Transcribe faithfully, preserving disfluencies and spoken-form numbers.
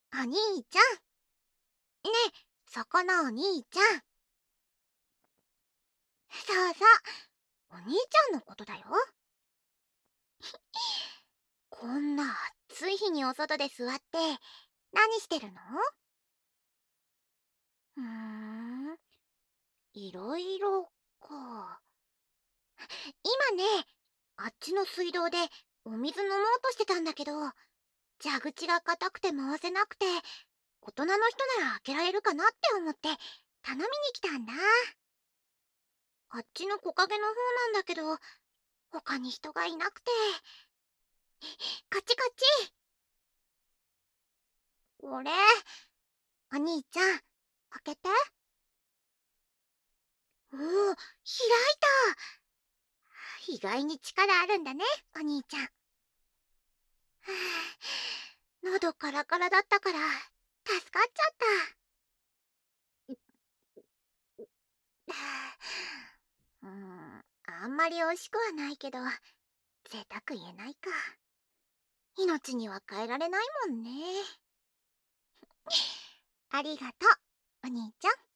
お兄ちゃん。ねえ、そこのお兄ちゃん。そうそう、お兄ちゃんのことだよ。こんな暑い日にお外で座って何してるの？うーん、いろいろか。今ね、あっちの水道でお水飲もうとしてたんだけど、蛇口が硬くて回せなくて、大人の人なら開けられるかなって思って頼みに来たんだ。あっちの木陰の方なんだけど、他に人がいなくて。こっちこっち。これ、お兄ちゃん、開けて。おお、開いた。意外に力あるんだね、お兄ちゃん。はあ、喉カラカラだったから助かっちゃった。うーん、あんまり美味しくはないけど、贅沢言えないか。命には変えられないもんね。ありがとう、お兄ちゃん。